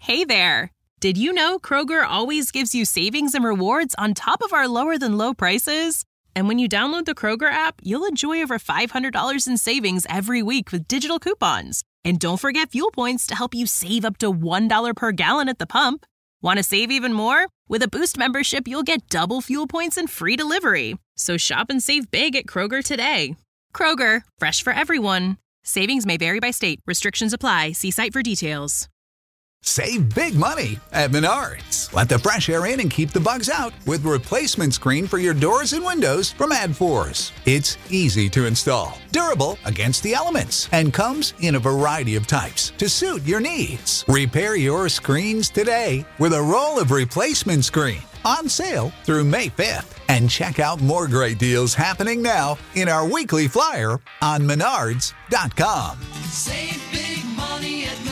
Hey there! Did you know Kroger always gives you savings and rewards on top of our lower-than-low prices? And when you download the Kroger app, you'll enjoy over $500 in savings every week with digital coupons. And don't forget fuel points to help you save up to $1 per gallon at the pump. Want to save even more? With a Boost membership, you'll get double fuel points and free delivery. So shop and save big at Kroger today. Kroger, fresh for everyone. Savings may vary by state. Restrictions apply. See site for details. Save big money at Menards. Let the fresh air in and keep the bugs out with replacement screen for your doors and windows from AdForce. It's easy to install, durable against the elements, and comes in a variety of types to suit your needs. Repair your screens today with a roll of replacement screen on sale through May 5th. And check out more great deals happening now in our weekly flyer on Menards.com. Save big money at Menards.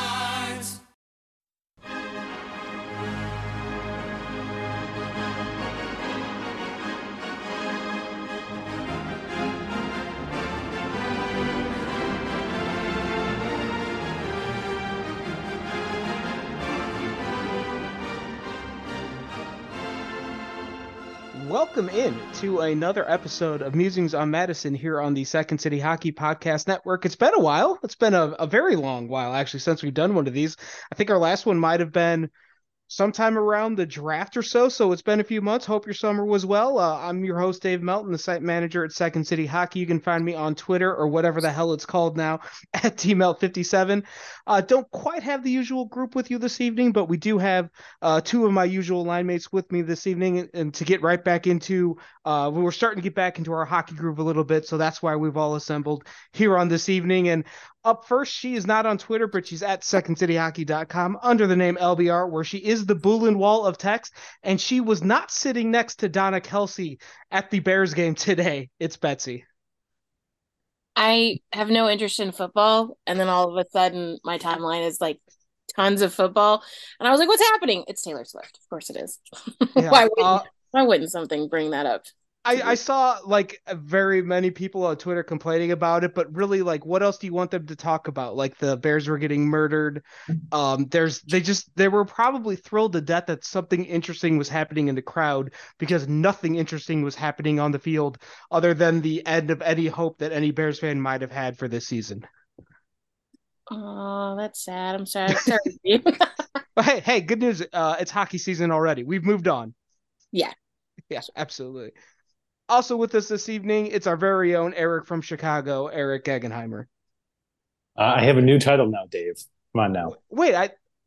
Welcome in to another episode of Musings on Madison here on the Second City Hockey Podcast Network. It's been a while. It's been a very long while, actually, since we've done one of these. I think our last one might have been sometime around the draft or so it's been a few months. Hope your summer was well. I'm your host, Dave Melton, the site manager at Second City Hockey. You can find me on Twitter, or whatever the hell it's called now, at tmelt57. Don't quite have the usual group with you this evening, but we do have two of my usual line mates with me this evening, and to get right back into we're starting to get back into our hockey groove a little bit, so that's why we've all assembled here on this evening. And up first, she is not on Twitter, but she's at secondcityhockey.com under the name LBR, where she is the Boulin Wall of text, and she was not sitting next to Donna Kelsey at the Bears game today. It's Betsy. I have no interest in football, and then all of a sudden my timeline is like tons of football, and I was like, what's happening? It's Taylor Swift. Of course it is. Yeah, why wouldn't something bring that up? I saw like very many people on Twitter complaining about it, but really, like, what else do you want them to talk about? Like, the Bears were getting murdered. They were probably thrilled to death that something interesting was happening in the crowd, because nothing interesting was happening on the field other than the end of any hope that any Bears fan might have had for this season. Oh, that's sad. I'm sorry. Sorry. But hey, good news. It's hockey season already. We've moved on. Yeah. Yeah, absolutely. Also with us this evening, it's our very own Eric from Chicago, Eric Gegenheimer. I have a new title now, Dave. Come on now. Wait,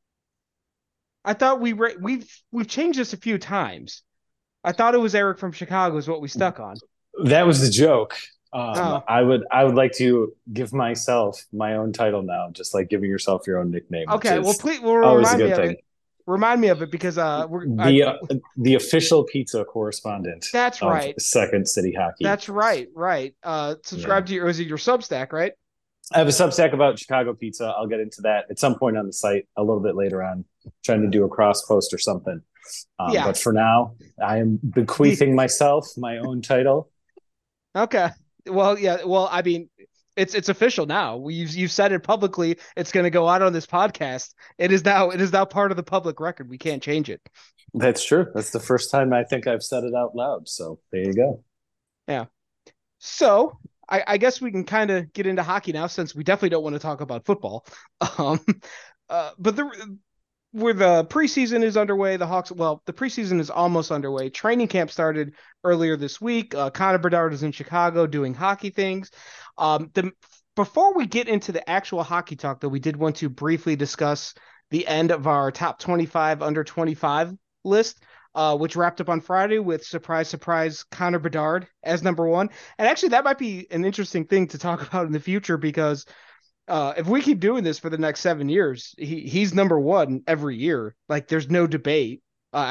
I thought we've changed this a few times. I thought it was Eric from Chicago is what we stuck on. That was the joke. I would like to give myself my own title now, just like giving yourself your own nickname. Okay, well, please, remind me of it. Remind me of it, because the official pizza correspondent. That's right. Second City Hockey. That's right. Subscribe to your Substack, right? I have a Substack about Chicago pizza. I'll get into that at some point on the site a little bit later on, trying to do a cross post or something. But for now, I am bequeathing myself my own title. Okay. Well, yeah. Well, I mean, it's official now. You've said it publicly. It's going to go out on this podcast. It is now part of the public record. We can't change it. That's true. That's the first time I think I've said it out loud. So there you go. Yeah. So I guess we can kind of get into hockey now, since we definitely don't want to talk about football. But where the preseason is underway, the preseason is almost underway. Training camp started earlier this week. Connor Bedard is in Chicago doing hockey things. Before we get into the actual hockey talk, though, we did want to briefly discuss the end of our top 25 under 25 list, which wrapped up on Friday with, surprise, surprise, Connor Bedard as number one. And actually, that might be an interesting thing to talk about in the future, because if we keep doing this for the next 7 years, he's number one every year. Like, there's no debate.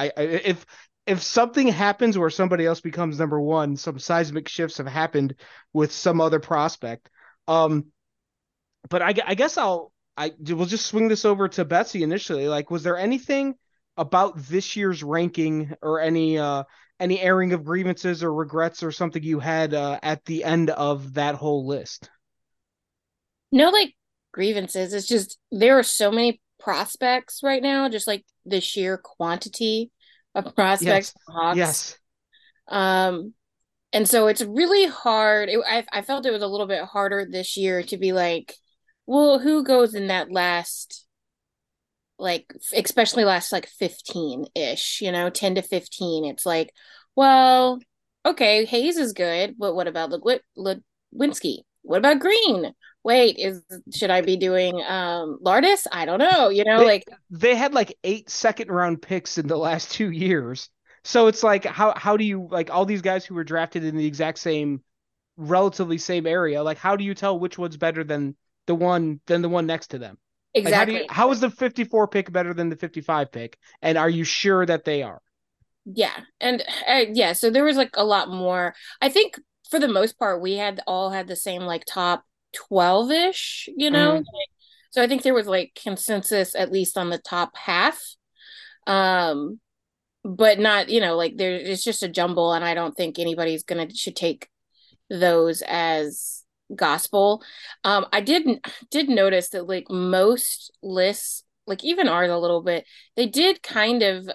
If something happens where somebody else becomes number one, some seismic shifts have happened with some other prospect. But I guess we'll just swing this over to Betsy initially. Like, was there anything about this year's ranking, or any airing of grievances or regrets, or something you had at the end of that whole list? No, like, grievances. It's just there are so many prospects right now, just like the sheer quantity of prospects Yes. for Hawks. Yes. And so it's really hard. I felt it was a little bit harder this year to be like, well, who goes in that last, like, especially last like 15-ish, 10 to 15. It's like, well, okay, Hayes is good, but what about Lewinsky? What about Green? Wait, should I be doing Lardis? I don't know, they had like 8 second-round picks in the last 2 years. So it's like, how do you, like, all these guys who were drafted in the exact same, relatively same area, like, how do you tell which one's better than the one next to them? Exactly. Like, how is the 54 pick better than the 55 pick? And are you sure that they are? Yeah. And yeah, so there was like a lot more. I think for the most part, we all had the same like top 12-ish, Mhm. so I think there was like consensus at least on the top half. But not, like it's just a jumble, and I don't think anybody's should take those as gospel. I did notice that like most lists, like even ours a little bit, they did kind of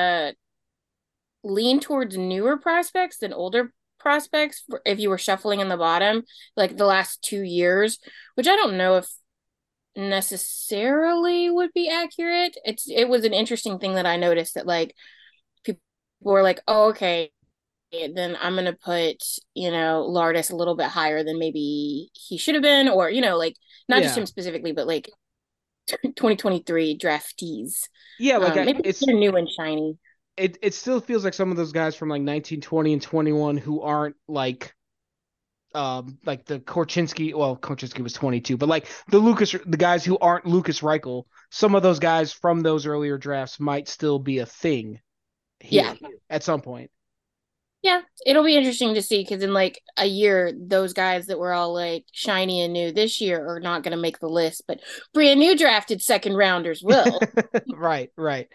lean towards newer prospects than older prospects if you were shuffling in the bottom, like the last 2 years, which I don't know if necessarily would be accurate. It was an interesting thing that I noticed that like people were like, oh, okay, then I'm gonna put, Lardis a little bit higher than maybe he should have been, or like not just Yeah. him specifically, but like 2023 draftees. Yeah, like Maybe they're new and shiny. it still feels like some of those guys from like 1920 and 21 who aren't like the Korchinski. Well, Korchinski was 22, but like the guys who aren't Lucas Reichel, some of those guys from those earlier drafts might still be a thing here at some point. Yeah, it'll be interesting to see because in like a year, those guys that were all like shiny and new this year are not going to make the list, but brand new drafted second rounders will. Right.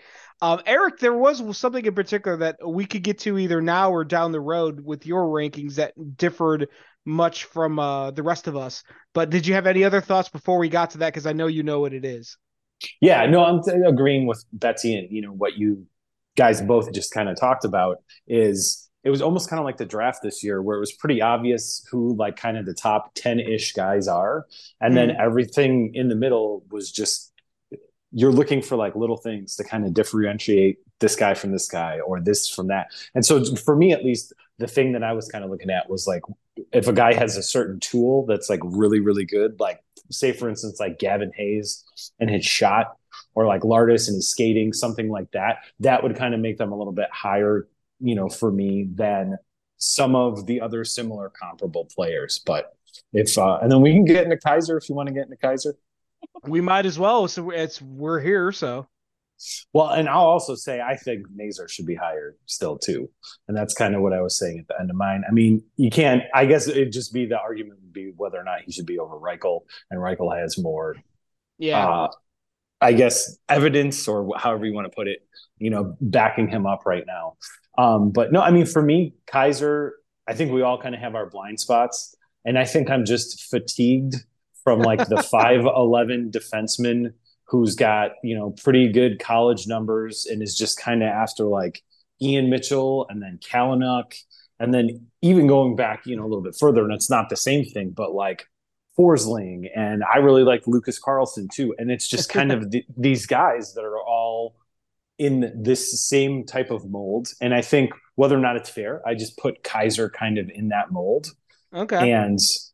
Eric, there was something in particular that we could get to either now or down the road with your rankings that differed much from the rest of us. But did you have any other thoughts before we got to that? Because I know you know what it is. Yeah, no, I'm agreeing with Betsy, and what you guys both just kind of talked about is it was almost kind of like the draft this year where it was pretty obvious who like kind of the top 10-ish guys are, and then everything in the middle was just you're looking for like little things to kind of differentiate this guy from this guy or this from that. And so for me at least, the thing that I was kind of looking at was like if a guy has a certain tool that's like really really good, like say for instance like Gavin Hayes and his shot, or like Lardis and his skating, something like that would kind of make them a little bit higher, for me than some of the other similar comparable players. But if and then we can get into Kaiser if you want to get into Kaiser. We might as well. So we're here. So, well, and I'll also say I think Mazur should be higher still too, and that's kind of what I was saying at the end of mine. I mean, you can't. I guess it'd just be the argument would be whether or not he should be over Reichel, and Reichel has more. Yeah. I guess evidence or however you want to put it, backing him up right now. But no, I mean, for me, Kaiser, I think we all kind of have our blind spots. And I think I'm just fatigued from like the 5'11 defenseman who's got, pretty good college numbers and is just kind of after like Ian Mitchell and then Kalynuk. And then even going back, a little bit further, and it's not the same thing, but like Forsling, and I really like Lucas Carlson too. And it's just kind of these guys that are all in this same type of mold. And I think whether or not it's fair, I just put Kaiser kind of in that mold. Okay. And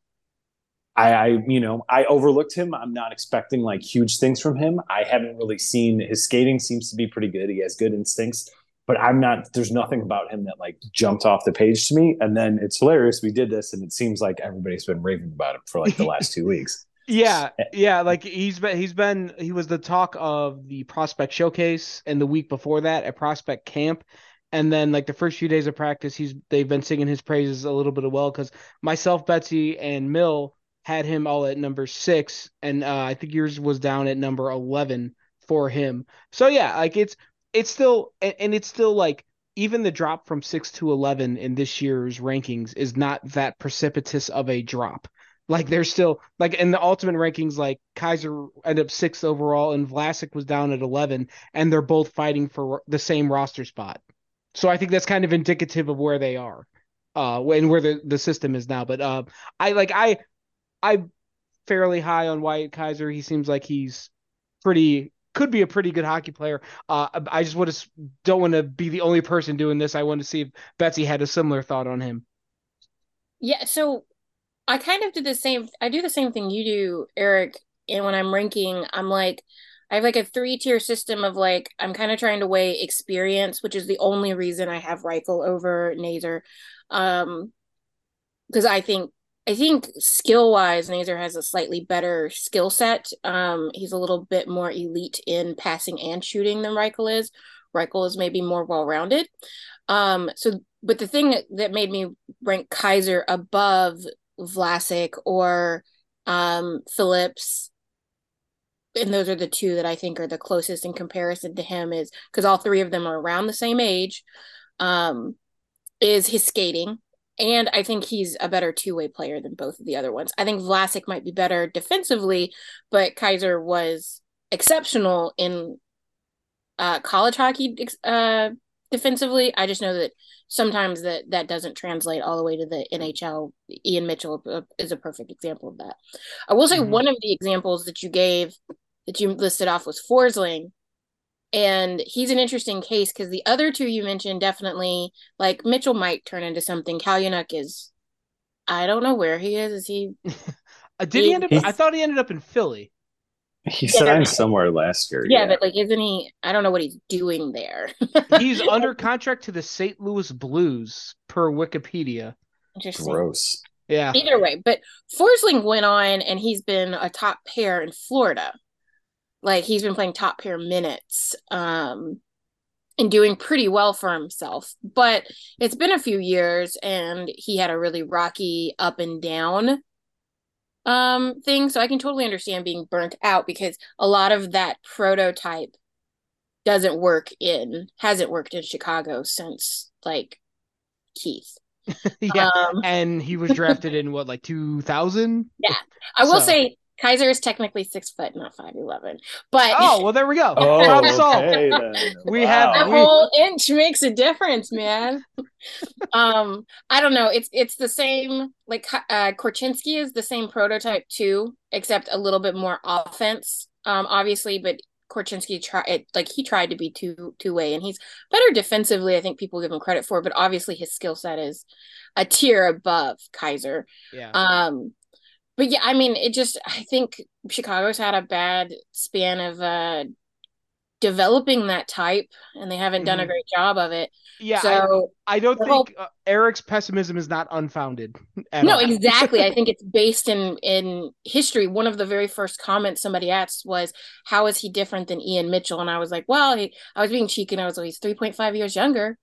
I overlooked him. I'm not expecting like huge things from him. I haven't really seen his skating seems to be pretty good. He has good instincts, but there's nothing about him that like jumped off the page to me. And then it's hilarious. We did this and it seems like everybody's been raving about him for like the last 2 weeks. Yeah. Like he was the talk of the prospect showcase and the week before that at prospect camp. And then like the first few days of practice, they've been singing his praises a little bit as well. Cause myself, Betsy and Mill had him all at number 6. And I think yours was down at number 11 for him. So yeah, like it's still, and it's still like, even the drop from 6 to 11 in this year's rankings is not that precipitous of a drop. Like they're still like in the ultimate rankings, like Kaiser ended up 6th overall and Vlasic was down at 11, and they're both fighting for the same roster spot. So I think that's kind of indicative of where they are, and where the system is now. But I'm fairly high on Wyatt Kaiser. He seems like he's could be a pretty good hockey player. I just don't want to be the only person doing this. I want to see if Betsy had a similar thought on him. Yeah, so I kind of I do the same thing you do, Eric. And when I'm ranking, I'm like, I have like a 3-tier system of like, I'm kind of trying to weigh experience, which is the only reason I have Reichel over Nazar. Because I think skill wise, Nazar has a slightly better skill set. He's a little bit more elite in passing and shooting than Reichel is. Reichel is maybe more well rounded. But the thing that made me rank Kaiser above Vlasic or Phillips, and those are the two that I think are the closest in comparison to him, is because all three of them are around the same age, is his skating. And I think he's a better two-way player than both of the other ones. I think Vlasic might be better defensively, but Kaiser was exceptional in college hockey defensively. I just know that sometimes that doesn't translate all the way to the NHL. Ian Mitchell is a perfect example of that. I will say one of the examples that you listed off was Forsling. And he's an interesting case because the other two you mentioned definitely, like Mitchell might turn into something. Kalynuk is, I don't know where he is. Is he? Did he end up? I thought he ended up in Philly. He signed somewhere last year. Yeah, but like, isn't he? I don't know what he's doing there. He's under contract to the St. Louis Blues per Wikipedia. Interesting. Gross. Yeah. Either way, but Forsling went on and he's been a top pair in Florida. Like he's been playing top pair minutes and doing pretty well for himself. But it's been a few years and he had a really rocky up and down thing. So I can totally understand being burnt out because a lot of that prototype hasn't worked in Chicago since like Keith. Yeah. And he was drafted in what, like 2000? Yeah. I will say Kaiser is technically 6 foot, not 5'11". But well, there we go. Oh, okay, then. We have a whole inch makes a difference, man. I don't know. It's the same. Like Korchinski is the same prototype too, except a little bit more offense. Obviously, but Korchinski tried to be two-way, and he's better defensively. I think people give him credit for, but obviously his skill set is a tier above Kaiser. Yeah. But yeah, I mean, I think Chicago's had a bad span of developing that type, and they haven't done a great job of it. Yeah, so I don't think Eric's pessimism is not unfounded. No, exactly. I think it's based in history. One of the very first comments somebody asked was, how is he different than Ian Mitchell? And I was like, well, I was being cheeky, and I was like, he's 3.5 years younger.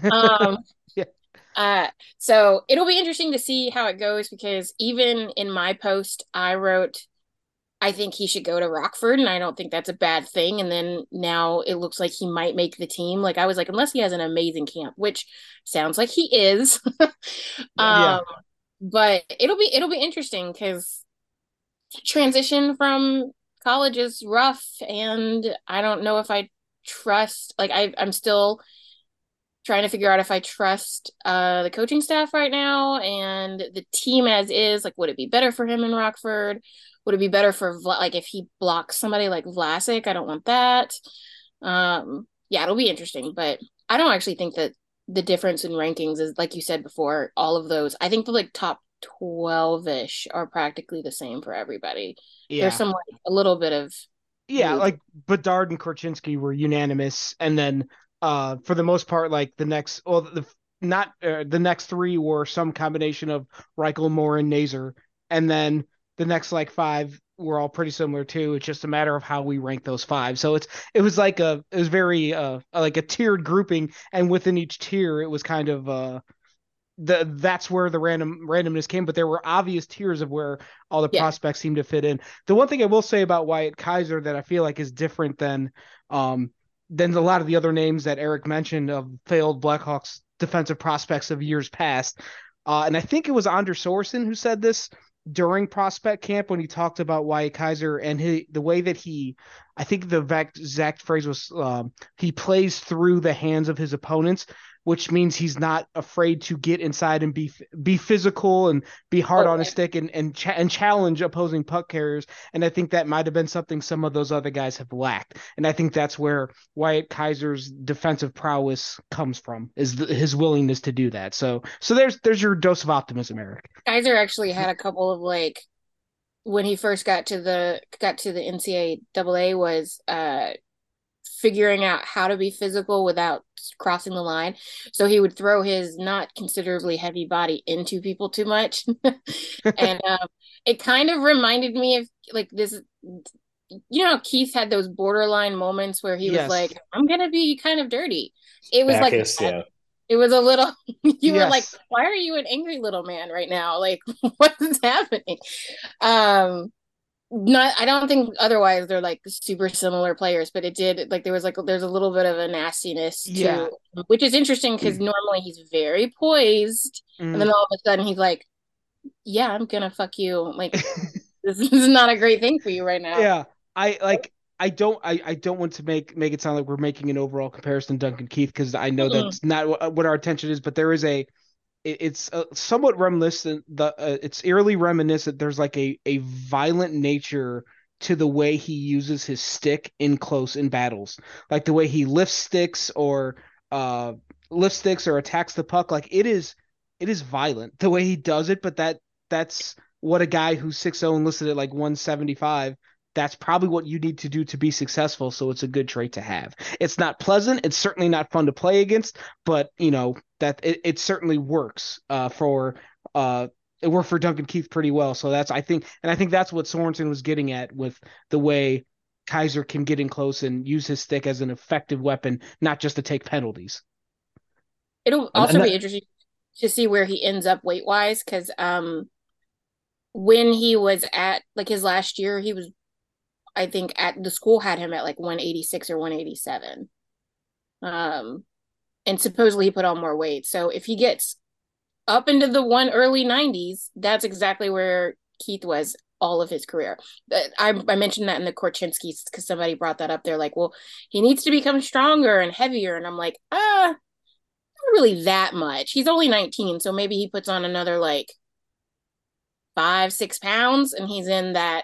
So it'll be interesting to see how it goes because even in my post, I wrote, I think he should go to Rockford, and I don't think that's a bad thing. And then now it looks like he might make the team. Like I was like, unless he has an amazing camp, which sounds like he is. Yeah. But it'll be interesting because transition from college is rough, and I don't know if I trust. Like I'm still trying to figure out if I trust the coaching staff right now and the team as is. Like, would it be better for him in Rockford? Would it be better for like if he blocks somebody like Vlasic? I don't want that. Yeah, it'll be interesting, but I don't actually think that the difference in rankings is, like you said before, all of those. I think the like top 12-ish are practically the same for everybody. Yeah. There's some like a little bit of like Bedard and Korchinski were unanimous, and then for the most part, like the next three were some combination of Reichel, Moore, and Nazar, and then the next like 5 were all pretty similar too. It's just a matter of how we rank those 5. So it was very like a tiered grouping, and within each tier it was kind of that's where the randomness came, but there were obvious tiers of where all the prospects seemed to fit in. The one thing I will say about Wyatt Kaiser that I feel like is different than a lot of the other names that Eric mentioned of failed Blackhawks defensive prospects of years past. And I think it was Anders Sorensen who said this, during prospect camp when he talked about Wyatt Kaiser and the way that I think the exact phrase was, he plays through the hands of his opponents, which means he's not afraid to get inside and be physical and be hard on his stick and challenge opposing puck carriers. And I think that might have been something some of those other guys have lacked. And I think that's where Wyatt Kaiser's defensive prowess comes from, is his willingness to do that. So there's your dose of optimism, Eric. Kaiser actually had a couple of, like, when he first got to the NCAA was figuring out how to be physical without crossing the line. So he would throw his not considerably heavy body into people too much. And it kind of reminded me of, like, this, you know, Keith had those borderline moments where he was like, I'm going to be kind of dirty. It was Bacchus, like, it was a little, you were like, why are you an angry little man right now? Like, what is happening? I don't think otherwise they're like super similar players, but it did, like, there's a little bit of a nastiness to, which is interesting because normally he's very poised, and then all of a sudden he's like, yeah, I'm gonna fuck you. Like, this is not a great thing for you right now. Yeah. I don't want to make it sound like we're making an overall comparison to Duncan Keith, because I know that's not what our attention is, but there is it's somewhat reminiscent. It's eerily reminiscent. There's like a violent nature to the way he uses his stick in battles, like the way he lifts sticks or attacks the puck. Like, it is violent the way he does it, but that's what a guy who's 6'0" and listed at like 175. That's probably what you need to do to be successful. So it's a good trait to have. It's not pleasant. It's certainly not fun to play against, but you know that it certainly works for it worked for Duncan Keith pretty well. So I think that's what Sorensen was getting at with the way Kaiser can get in close and use his stick as an effective weapon, not just to take penalties. It'll also be interesting to see where he ends up weight wise, because when he was at, like, his last year, he was, I think, at the school had him at like 186 or 187. And supposedly he put on more weight. So if he gets up into the early 90s, that's exactly where Keith was all of his career. I mentioned that in the Korchinski because somebody brought that up. They're like, well, he needs to become stronger and heavier. And I'm like, not really that much. He's only 19. So maybe he puts on another like 5-6 pounds and he's in that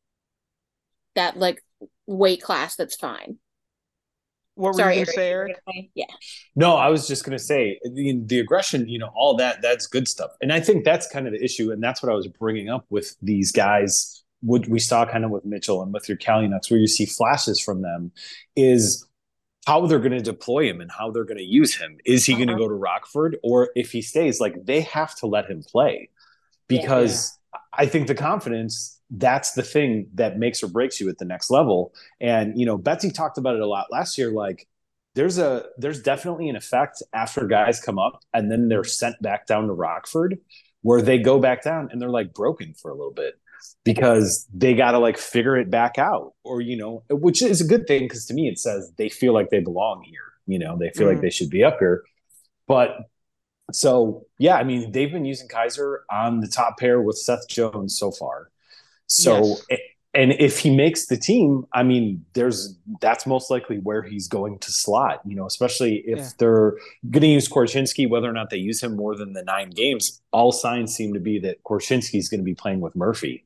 like weight class. That's fine. What were you going to say, Eric? Yeah. No, I was just going to say the aggression, all that's good stuff. And I think that's kind of the issue. And that's what I was bringing up with these guys. What we saw kind of with Mitchell and with your Kalynuks, where you see flashes from them, is how they're going to deploy him and how they're going to use him. Is he going to go to Rockford? Or if he stays, like, they have to let him play, because I think the confidence, that's the thing that makes or breaks you at the next level. And, Betsy talked about it a lot last year. Like, there's definitely an effect after guys come up and then they're sent back down to Rockford, where they go back down and they're like broken for a little bit because they got to like figure it back out, or, which is a good thing. Because to me, it says they feel like they belong here. They feel like they should be up here. But so, yeah, I mean, they've been using Kaiser on the top pair with Seth Jones so far. So, and if he makes the team, I mean, that's most likely where he's going to slot, especially if they're going to use Korchinski, whether or not they use him more than the 9 games, all signs seem to be that Korchinski is going to be playing with Murphy.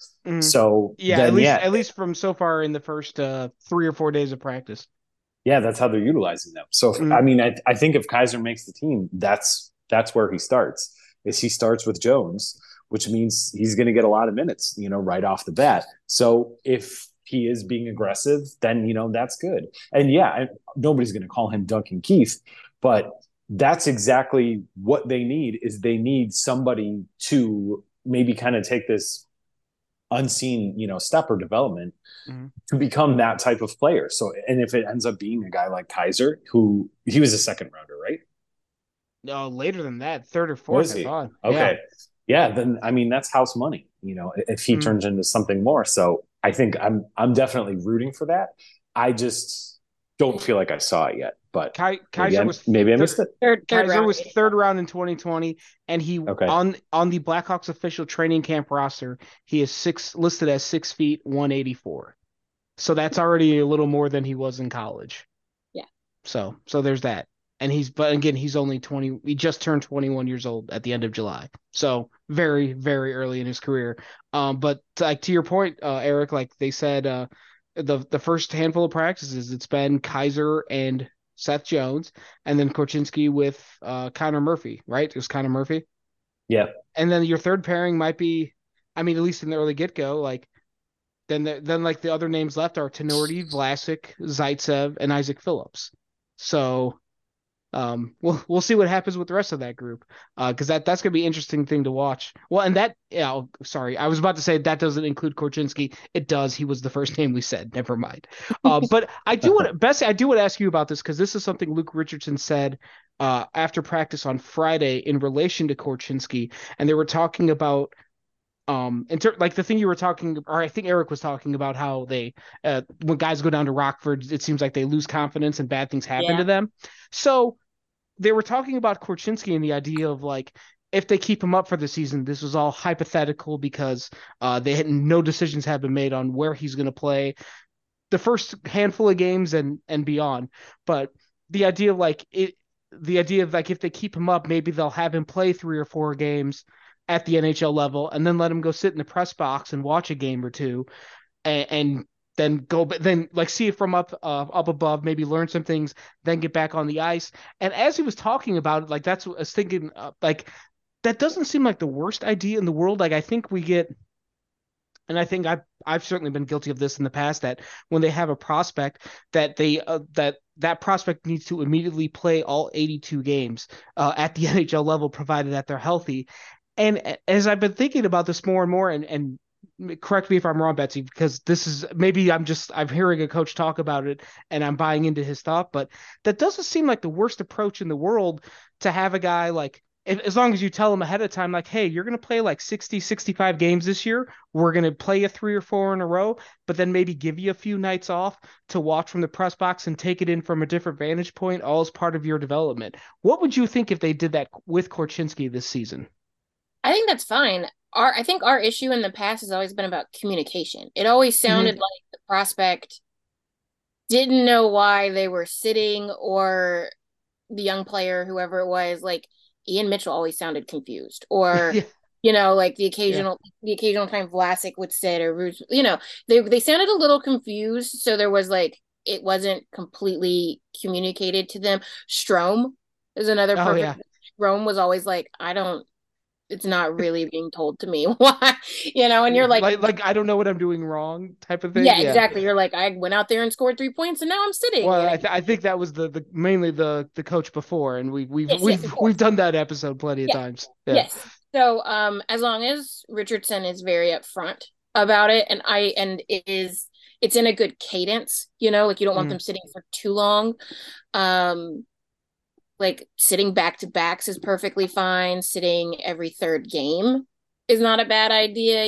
So, at least from so far in the first 3 or 4 days of practice. Yeah, that's how they're utilizing them. So, I mean, I think if Kaiser makes the team, that's where he starts. He starts with Jones, which means he's going to get a lot of minutes, right off the bat. So if he is being aggressive, then, that's good. And nobody's going to call him Duncan Keith, but that's exactly what they need. Is they need somebody to maybe kind of take this unseen, step or development to become that type of player. So, and if it ends up being a guy like Kaiser, who he was a second rounder, right? No, later than that, 3rd or 4th. I thought. Okay. Yeah, then I mean that's house money, if he turns into something more. So I think I'm definitely rooting for that. I just don't feel like I saw it yet, but Kaiser was maybe I missed it. Kaiser was third round in 2020, and he on the Blackhawks official training camp roster, he is listed as 6 feet 184. So that's already a little more than he was in college. Yeah. So there's that. And he's only 20. He just turned 21 years old at the end of July. So very, very early in his career. But like to your point, Eric, like they said, the first handful of practices, it's been Kaiser and Seth Jones, and then Korchinski with Connor Murphy, right? It was Connor Murphy. Yeah. And then your third pairing might be, I mean, at least in the early get-go, like then like the other names left are Tinordi, Vlasic, Zaitsev, and Isaac Phillips. So we'll see what happens with the rest of that group, because that's gonna be an interesting thing to watch. Well, and that, yeah, sorry, I was about to say that doesn't include Korchinski. It does. He was the first name we said. Never mind. But I do want to ask you about this, because this is something Luke Richardson said after practice on Friday in relation to Korchinski, and they were talking about like the thing you were talking, or I think Eric was talking about how they when guys go down to Rockford, it seems like they lose confidence and bad things happen to them. So they were talking about Korchinski and the idea of like, if they keep him up for the season, this was all hypothetical because no decisions have been made on where he's going to play the first handful of games and beyond. But the idea of like if they keep him up, maybe they'll have him play 3 or 4 games at the NHL level, and then let him go sit in the press box and watch a game or two, and then like see it from up above, maybe learn some things, then get back on the ice. And as he was talking about it, like that's what I was thinking, like that doesn't seem like the worst idea in the world. Like I think we get, and I think I've certainly been guilty of this in the past, that when they have a prospect that they that prospect needs to immediately play all 82 games at the NHL level, provided that they're healthy. And as I've been thinking about this more and more, and correct me if I'm wrong, Betsy, because this is maybe I'm hearing a coach talk about it and I'm buying into his thought, but that doesn't seem like the worst approach in the world to have a guy like, as long as you tell him ahead of time, like, hey, you're going to play like 60, 65 games this year. We're going to play you 3 or 4 in a row, but then maybe give you a few nights off to watch from the press box and take it in from a different vantage point, all as part of your development. What would you think if they did that with Korchinski this season? I think that's fine. I think our issue in the past has always been about communication. It always sounded like the prospect didn't know why they were sitting, or the young player, whoever it was, like Ian Mitchell always sounded confused, or like the occasional time Vlasic would sit, or they sounded a little confused. So there was like, it wasn't completely communicated to them. Strome is another perfect. Strome was always like, it's not really being told to me why, and you're like I don't know what I'm doing wrong type of thing. Yeah, exactly. You're like, I went out there and scored 3 points and now I'm sitting. Well, I think that was the mainly the coach before, and we've done that episode plenty of times. Yeah. Yes. So as long as Richardson is very upfront about it, and it's in a good cadence, like you don't want them sitting for too long. Like sitting back to backs is perfectly fine. Sitting every third game is not a bad idea,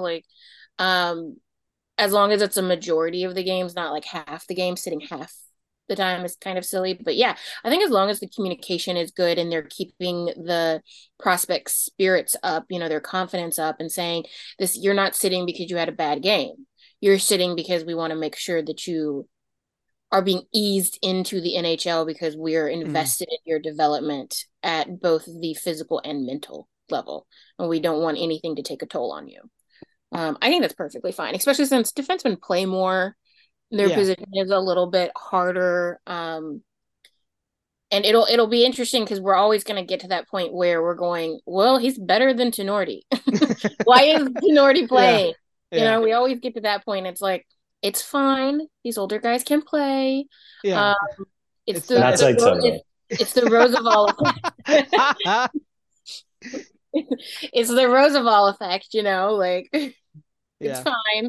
as long as it's a majority of the games, not like half the game. Sitting half the time is kind of silly. But yeah, I think as long as the communication is good and they're keeping the prospects' spirits up, their confidence up, and saying this, you're not sitting because you had a bad game. You're sitting because we want to make sure that you are being eased into the NHL because we're invested in your development at both the physical and mental level. And we don't want anything to take a toll on you. I think that's perfectly fine, especially since defensemen play more. Their position is a little bit harder. And it'll be interesting because we're always going to get to that point where we're going, well, he's better than Tinordi. Why is Tinordi playing? Yeah. We always get to that point. It's like, it's fine. These older guys can play. Yeah. It's the Roosevelt effect. It's the Roosevelt effect, it's fine.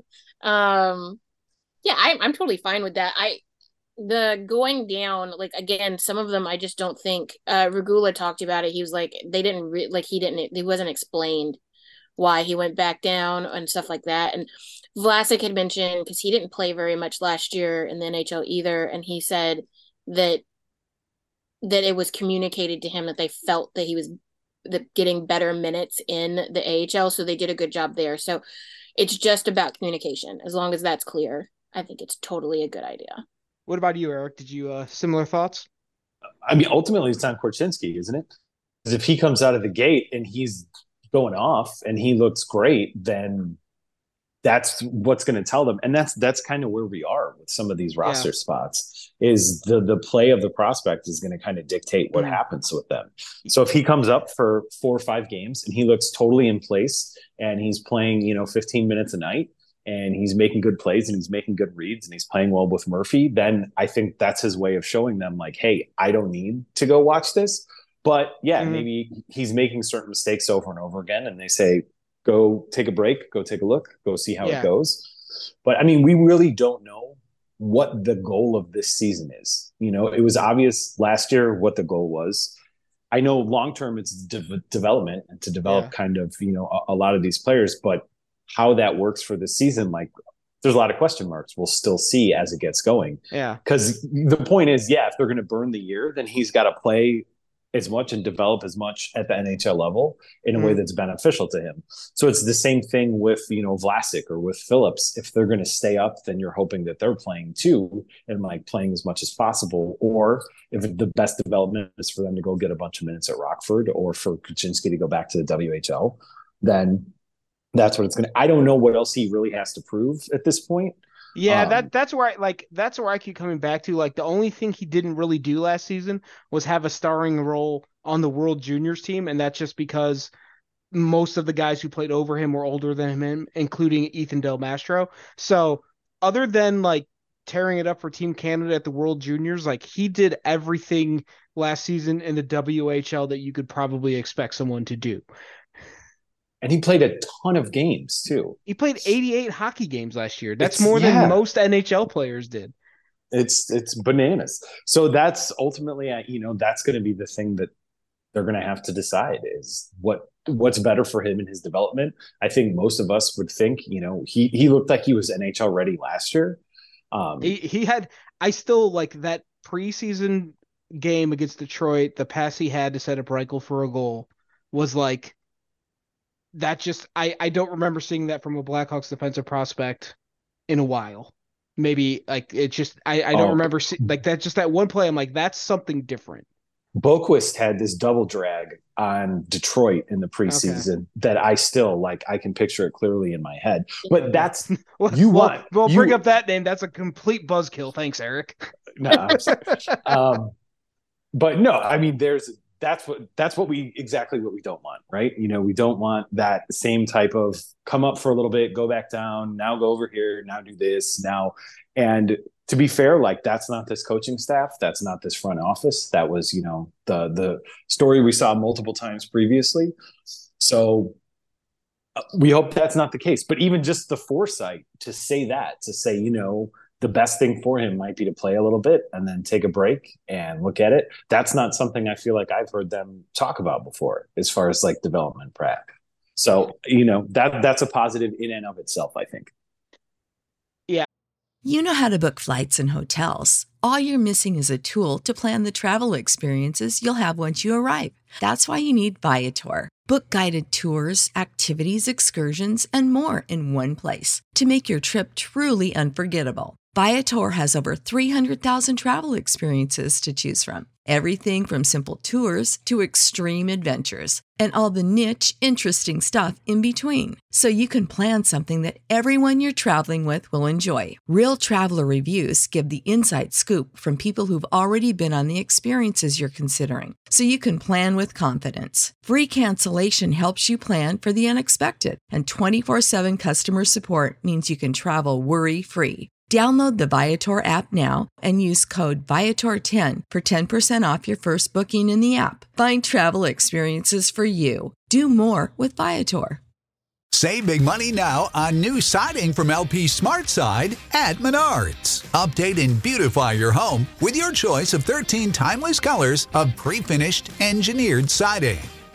I'm totally fine with that. The going down, like, again, some of them I just don't think Regula talked about it. He was like, they didn't he wasn't explained why he went back down and stuff like that. And Vlasic had mentioned, because he didn't play very much last year in the NHL either, and he said that it was communicated to him that they felt that he was getting better minutes in the AHL, so they did a good job there. So it's just about communication. As long as that's clear, I think it's totally a good idea. What about you, Eric? Did you similar thoughts? I mean, ultimately, it's on Korchinski, isn't it? Because if he comes out of the gate and he's going off and he looks great, then that's what's going to tell them. And that's kind of where we are with some of these roster spots, is the play of the prospect is going to kind of dictate what happens with them. So if he comes up for 4 or 5 games and he looks totally in place and he's playing, 15 minutes a night and he's making good plays and he's making good reads and he's playing well with Murphy, then I think that's his way of showing them like, hey, I don't need to go watch this. But maybe he's making certain mistakes over and over again and they say, go take a break, go take a look, go see how it goes. But I mean, we really don't know what the goal of this season is. It was obvious last year what the goal was. I know long-term it's development and to develop kind of, a lot of these players, but how that works for the season, like there's a lot of question marks we'll still see as it gets going. Yeah. Because the point is, if they're going to burn the year, then he's got to play as much and develop as much at the NHL level in a way that's beneficial to him. So it's the same thing with, Vlasic or with Phillips. If they're going to stay up, then you're hoping that they're playing too and like playing as much as possible. Or if the best development is for them to go get a bunch of minutes at Rockford or for Korchinski to go back to the WHL, then that's what it's going to, I don't know what else he really has to prove at this point. Yeah, that's where I keep coming back to. Like the only thing he didn't really do last season was have a starring role on the World Juniors team, and that's just because most of the guys who played over him were older than him, including Ethan Del Mastro. So other than like tearing it up for Team Canada at the World Juniors, like he did everything last season in the WHL that you could probably expect someone to do. And he played a ton of games too. He played 88 hockey games last year. That's more than most NHL players did. It's bananas. So that's ultimately, that's going to be the thing that they're going to have to decide is what's better for him in his development. I think most of us would think, he looked like he was NHL ready last year. I still like that preseason game against Detroit. The pass he had to set up Reichel for a goal was like, that just I don't remember seeing that from a Blackhawks defensive prospect in a while. Maybe like it just I don't remember like that. Just that one play, I'm like, that's something different. Boquist had this double drag on Detroit in the preseason that I still like. I can picture it clearly in my head. But that's bring up that name. That's a complete buzzkill. Thanks, Eric. No, I'm sorry. But no, I mean, that's what we don't want, right? We don't want that same type of come up for a little bit, go back down, now go over here, now do this, now. And to be fair, like that's not this coaching staff, that's not this front office. That was, the story we saw multiple times previously. So we hope that's not the case. But even just the foresight to say, the best thing for him might be to play a little bit and then take a break and look at it. That's not something I feel like I've heard them talk about before as far as like development prac. So, that's a positive in and of itself, I think. Yeah. You know how to book flights and hotels. All you're missing is a tool to plan the travel experiences you'll have once you arrive. That's why you need Viator. Book guided tours, activities, excursions, and more in one place to make your trip truly unforgettable. Viator has over 300,000 travel experiences to choose from. Everything from simple tours to extreme adventures and all the niche, interesting stuff in between. So you can plan something that everyone you're traveling with will enjoy. Real traveler reviews give the inside scoop from people who've already been on the experiences you're considering. So you can plan with confidence. Free cancellation helps you plan for the unexpected. And 24/7 customer support means you can travel worry-free. Download the Viator app now and use code Viator10 for 10% off your first booking in the app. Find travel experiences for you. Do more with Viator. Save big money now on new siding from LP SmartSide at Menards. Update and beautify your home with your choice of 13 timeless colors of pre-finished engineered siding.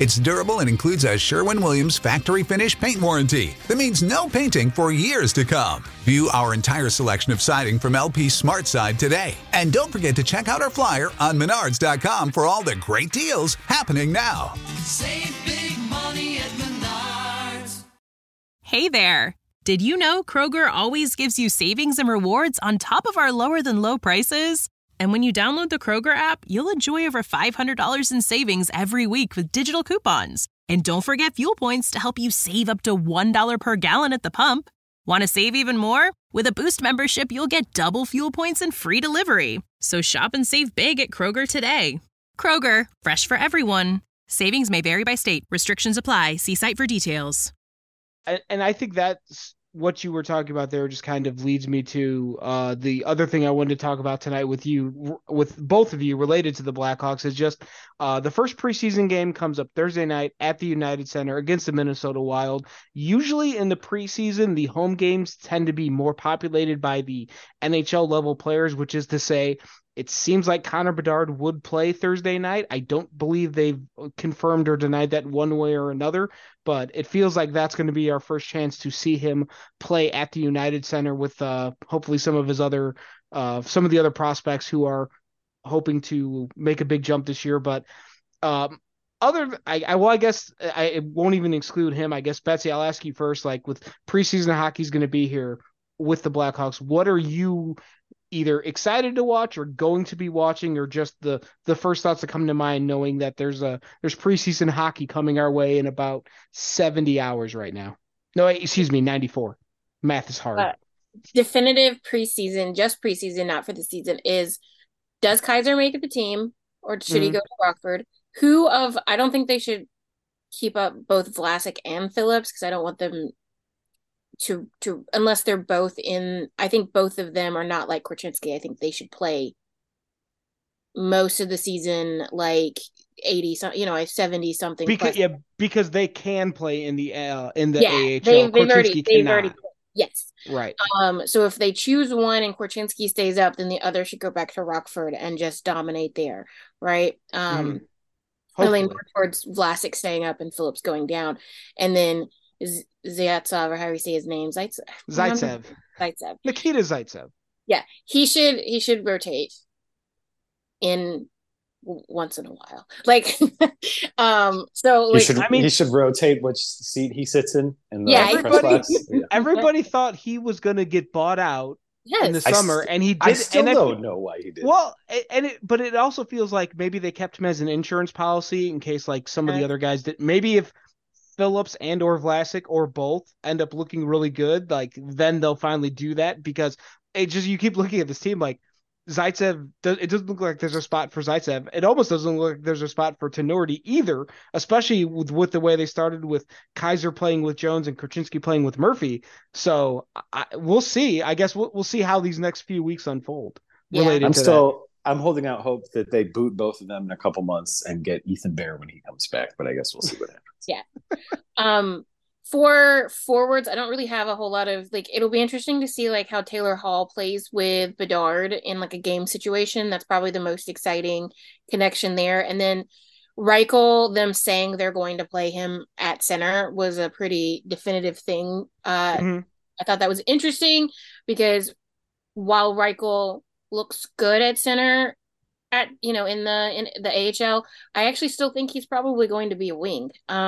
It's durable and includes a Sherwin-Williams factory finish paint warranty that means no painting for years to come. View our entire selection of siding from LP SmartSide today. And don't forget to check out our flyer on Menards.com for all the great deals happening now. Save big money at Menards. Hey there! Did you know Kroger always gives you savings and rewards on top of our lower than low prices? And when you download the Kroger app, you'll enjoy over $500 in savings every week with digital coupons. And don't forget fuel points to help you save up to $1 per gallon at the pump. Want to save even more? With a Boost membership, you'll get double fuel points and free delivery. So shop and save big at Kroger today. Kroger, fresh for everyone. Savings may vary by state. Restrictions apply. See site for details. And I think that's what you were talking about there just kind of leads me to the other thing I wanted to talk about tonight with you, with both of you, related to the Blackhawks, is just the first preseason game comes up Thursday night at the United Center against the Minnesota Wild. Usually in the preseason, the home games tend to be more populated by the NHL level players, which is to say, it seems like Connor Bedard would play Thursday night. I don't believe they've confirmed or denied that one way or another, but it feels like that's going to be our first chance to see him play at the United Center with hopefully some of the other prospects who are hoping to make a big jump this year. But I guess I won't even exclude him. I guess, Betsy, I'll ask you first, like with preseason hockey's going to be here with the Blackhawks, what are you either excited to watch or going to be watching, or just the first thoughts that come to mind knowing that there's preseason hockey coming our way in about 70 hours right now? No, excuse me, 94. Math is hard. Definitive preseason, just preseason, not for the season, is does Kaiser make the team or should he go to Rockford? I don't think they should keep up both Vlasic and Phillips because I don't want them to unless they're both in. I think both of them are not like Korchinski. I think they should play most of the season, like 80 something, 70 something. Because they can play in the AHL. They've already played. Yes. Right. So if they choose one and Korchinski stays up, then the other should go back to Rockford and just dominate there. Right. I lean more towards Vlasic staying up and Phillips going down. And then Zaitsev, or how you say his name, Zaitsev. Nikita Zaitsev. Yeah, he should rotate in once in a while. Like, he should rotate which seat he sits in. Everybody thought he was going to get bought out in the summer, and he did. I still don't know why he did. Well, but it also feels like maybe they kept him as an insurance policy in case like some of the other guys did. Maybe if Phillips and or Vlasic or both end up looking really good, like then they'll finally do that, because you keep looking at this team like Zaitsev. It doesn't look like there's a spot for Zaitsev. It almost doesn't look like there's a spot for Tenorti either, especially with the way they started with Kaiser playing with Jones and Korchinski playing with Murphy. So we'll see. I guess we'll see how these next few weeks unfold. I'm holding out hope that they boot both of them in a couple months and get Ethan Bear when he comes back, but I guess we'll see what happens. Yeah. For forwards, I don't really have a whole lot of it'll be interesting to see like how Taylor Hall plays with Bedard in like a game situation. That's probably the most exciting connection there. And then Reichel, them saying they're going to play him at center was a pretty definitive thing. I thought that was interesting because while Reichel looks good at center in the AHL, I actually still think he's probably going to be a wing.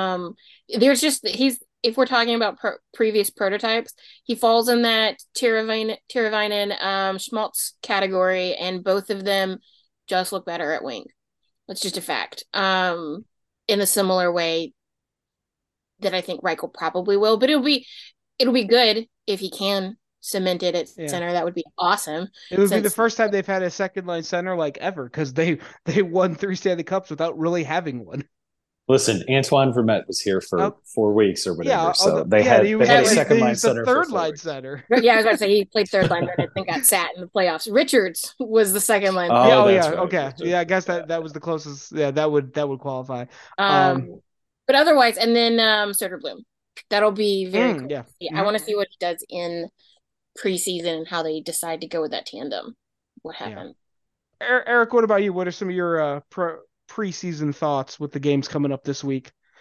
If we're talking about previous prototypes, he falls in that Tiravainen, Schmaltz category, and both of them just look better at wing. That's just a fact. In a similar way that I think Reichel probably will, but it'll be good if he can cement it at center. That would be awesome. It would be the first time they've had a second line center like ever, because they won 3 Stanley Cups without really having one. Listen, Antoine Vermette was here for 4 weeks or whatever, they had a second line center. Third line center. Yeah, I was about to say he played third line, but I think got sat in the playoffs. Richards was the second line. Okay. Yeah, I guess that was the closest. Yeah, that would qualify. But otherwise, and then Soderblom. That'll be very cool. Yeah. I want to see what he does in preseason and how they decide to go with that tandem. What happened? Yeah. Eric, what about you? What are some of your preseason thoughts with the games coming up this week?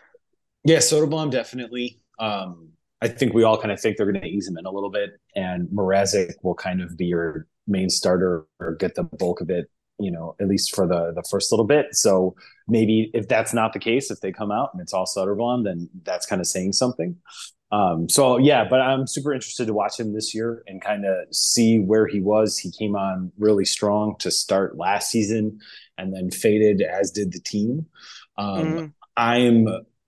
Yeah, Soderblom definitely. I think we all kind of think they're going to ease him in a little bit, and Mrazek will kind of be your main starter or get the bulk of it, at least for the first little bit. So maybe if that's not the case, if they come out and it's all Soderblom, then that's kind of saying something. So yeah, but I'm super interested to watch him this year and kind of see where he was. He came on really strong to start last season and then faded, as did the team. I'm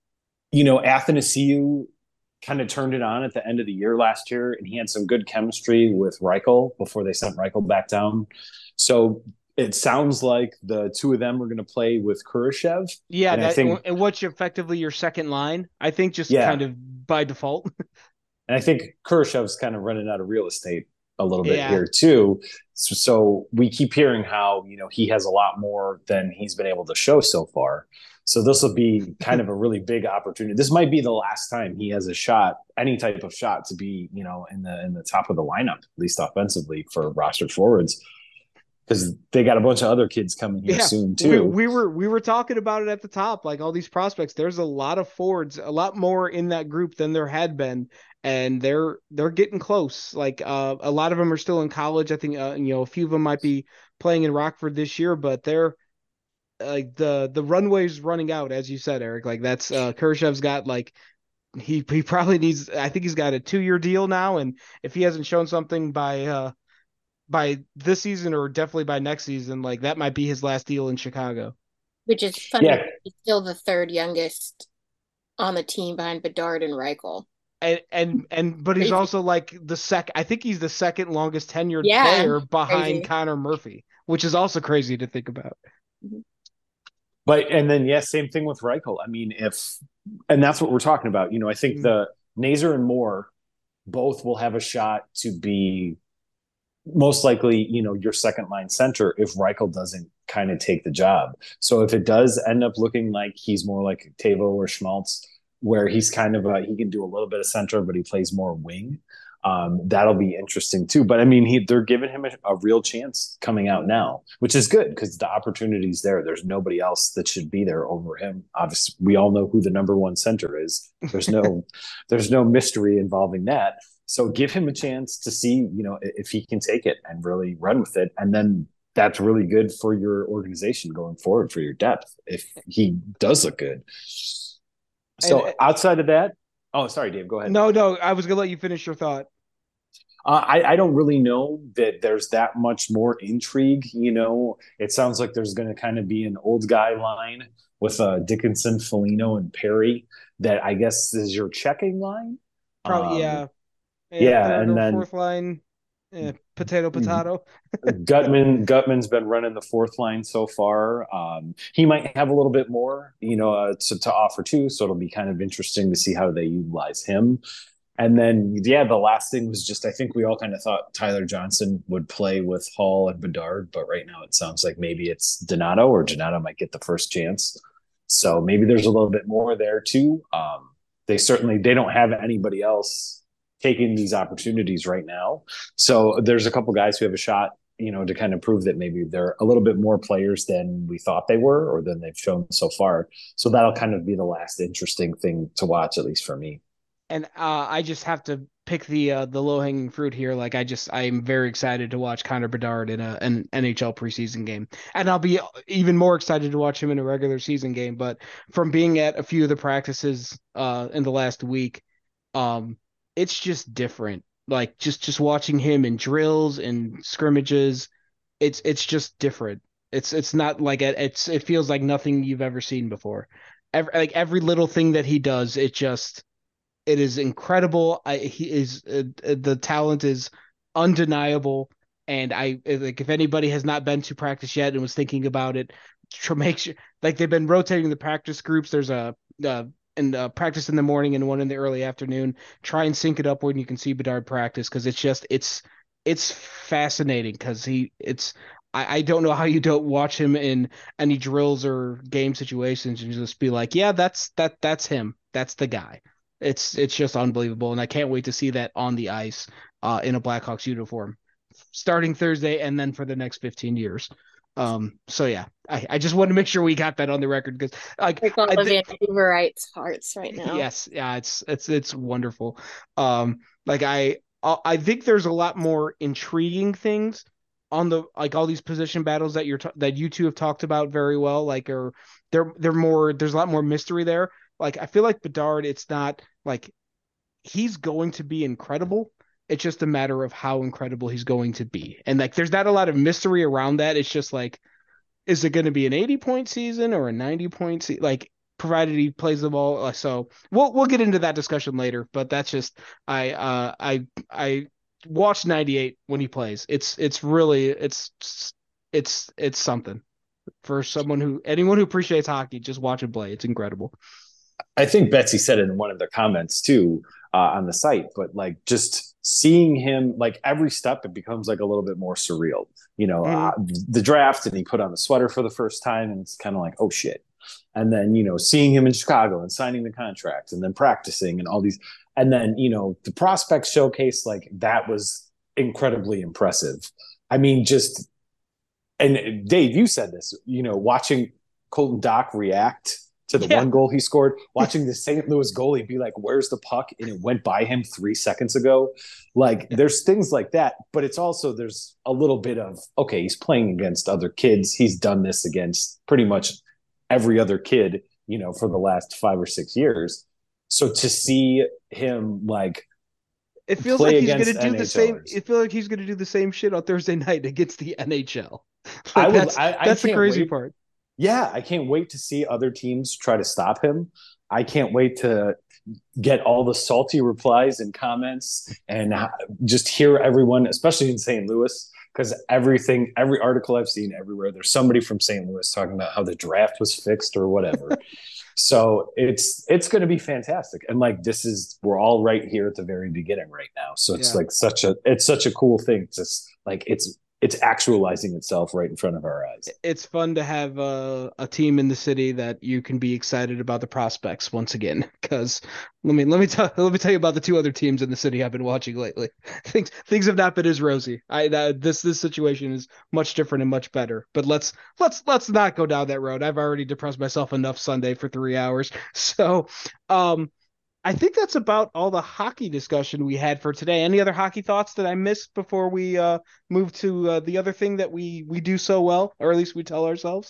Athanasiou kind of turned it on at the end of the year last year, and he had some good chemistry with Reichel before they sent Reichel back down. So it sounds like the two of them are going to play with Kurashev. Yeah, and what's effectively your second line, I think, just kind of by default. And I think Kurashev's kind of running out of real estate a little bit here too. So we keep hearing how, he has a lot more than he's been able to show so far. So this will be kind of a really big opportunity. This might be the last time he has a shot, any type of shot, to be, in the top of the lineup, at least offensively, for roster forwards, because they got a bunch of other kids coming here soon too. We were talking about it at the top, like all these prospects. There's a lot of forwards, a lot more in that group than there had been, and they're getting close. Like a lot of them are still in college. I think a few of them might be playing in Rockford this year, but they're like the runway's running out, as you said, Eric. Like that's Kurashev's got like he probably needs. I think he's got a 2-year deal now, and if he hasn't shown something by this season or definitely by next season, like that might be his last deal in Chicago. Which is funny. Yeah. He's still the third youngest on the team behind Bedard and Reichel. But he's also like I think he's the second longest tenured player behind Connor Murphy, which is also crazy to think about. But and then same thing with Reichel. I mean, and that's what we're talking about. I think the Nazar and Moore both will have a shot to be most likely, your second line center if Reichel doesn't kind of take the job. So if it does end up looking like he's more like Tavo or Schmaltz, where he's kind of he can do a little bit of center, but he plays more wing, that'll be interesting too. But I mean, they're giving him a real chance coming out now, which is good because the opportunity's there. There's nobody else that should be there over him. Obviously, we all know who the number one center is. There's no mystery involving that. So give him a chance to see, if he can take it and really run with it. And then that's really good for your organization going forward, for your depth, if he does look good. So outside of that, oh, sorry, Dave, go ahead. No, I was going to let you finish your thought. I don't really know that there's that much more intrigue. It sounds like there's going to kind of be an old guy line with Dickinson, Foligno, and Perry that I guess is your checking line. Probably, yeah. And then fourth line, potato. Gutman's been running the fourth line so far. He might have a little bit more, to offer too. So it'll be kind of interesting to see how they utilize him. And then, the last thing was just I think we all kind of thought Tyler Johnson would play with Hall and Bedard, but right now it sounds like maybe it's Donato, or Donato might get the first chance. So maybe there's a little bit more there too. They don't have anybody else taking these opportunities right now. So there's a couple guys who have a shot, to kind of prove that maybe they're a little bit more players than we thought they were, or than they've shown so far. So that'll kind of be the last interesting thing to watch, at least for me. And I just have to pick the low hanging fruit here. Like I'm very excited to watch Connor Bedard in an NHL preseason game, and I'll be even more excited to watch him in a regular season game. But from being at a few of the practices in the last week, it's just different. Like just watching him in drills and scrimmages, it's just different. It's not like it feels like nothing you've ever seen before. Every little thing that he does, it is incredible. The talent is undeniable, and if anybody has not been to practice yet and was thinking about it, to make sure, like they've been rotating the practice groups. There's a practice in the morning and one in the early afternoon. Try and sync it up when you can see Bedard practice, because it's fascinating. Because I don't know how you don't watch him in any drills or game situations and just be like, yeah, that's him. That's the guy. It's just unbelievable, and I can't wait to see that on the ice in a Blackhawks uniform starting Thursday and then for the next 15 years. So yeah, I just want to make sure we got that on the record because like all the Vancouverites' hearts right now. Yes, yeah, it's wonderful. Like I think there's a lot more intriguing things on the like all these position battles that that you two have talked about very well. Like, or they're more. There's a lot more mystery there. Like, I feel like Bedard, it's not like he's going to be incredible. It's just a matter of how incredible he's going to be, and like there's not a lot of mystery around that. It's just like, is it going to be an 80-point season or a 90-point season? Like, provided he plays the ball. So we'll get into that discussion later. But that's just I watched 98 when he plays. It's really it's something for anyone who appreciates hockey. Just watch him play. It's incredible. I think Betsy said it in one of the comments too on the site, but like just seeing him, like every step, it becomes like a little bit more surreal. The draft, and he put on the sweater for the first time, and it's kind of like, oh shit. And then seeing him in Chicago and signing the contract, and then practicing and all these, and then the prospect showcase, like that was incredibly impressive. I mean, just and Dave, you said this, watching Colton Dach react to the one goal he scored, watching the St. Louis goalie be like, where's the puck? And it went by him 3 seconds ago. Like there's things like that, but it's also, there's a little bit of, okay, he's playing against other kids. He's done this against pretty much every other kid, for the last 5 or 6 years. So to see him like, it feels like he's going to do the same. It feels like he's going to do the same shit on Thursday night against the NHL. Like that's the crazy part. Yeah, I can't wait to see other teams try to stop him. I can't wait to get all the salty replies and comments and just hear everyone, especially in St. Louis, because every article I've seen everywhere, there's somebody from St. Louis talking about how the draft was fixed or whatever. So it's going to be fantastic. And like, we're all right here at the very beginning right now. So it's like such a cool thing. Just like, it's actualizing itself right in front of our eyes. It's fun to have a team in the city that you can be excited about the prospects once again. Because let me tell you about the 2 other teams in the city I've been watching lately. Things have not been as rosy. This situation is much different and much better. But let's not go down that road. I've already depressed myself enough Sunday for 3 hours. So I think that's about all the hockey discussion we had for today. Any other hockey thoughts that I missed before we move to the other thing that we do so well, or at least we tell ourselves?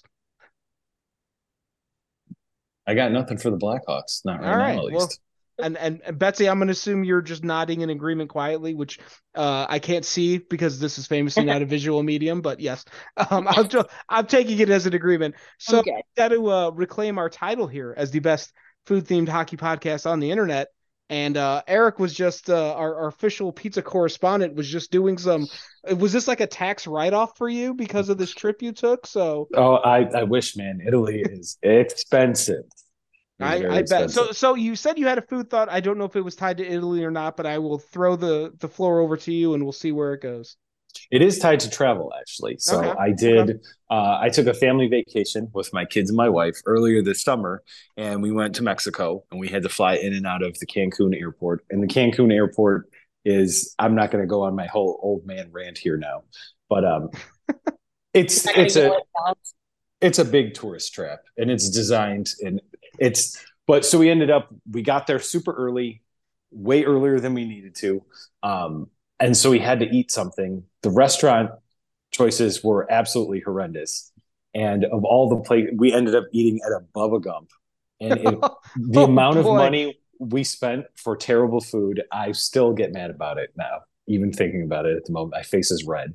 I got nothing for the Blackhawks, not right now at least. Well, and Betsy, I'm going to assume you're just nodding in agreement quietly, which I can't see because this is famously not a visual medium. But yes, I'm taking it as an agreement. So okay. Got to reclaim our title here as the best food-themed hockey podcast on the internet. And Eric was just our official pizza correspondent, was just doing was this like a tax write-off for you because of this trip you took? So I wish, man. Italy is expensive. I bet. So you said you had a food thought. I don't know if it was tied to Italy or not, but I will throw the floor over to you and we'll see where it goes. It is tied to travel, actually. So okay. I took a family vacation with my kids and my wife earlier this summer, and we went to Mexico, and we had to fly in and out of the Cancun airport. And the Cancun airport I'm not going to go on my whole old man rant here now, but it's a big tourist trap, and it's designed, and so we got there super early, way earlier than we needed to. And so we had to eat something. The restaurant choices were absolutely horrendous. And of all the places, we ended up eating at a Bubba Gump. And the amount of money we spent for terrible food, I still get mad about it now. Even thinking about it at the moment, my face is red.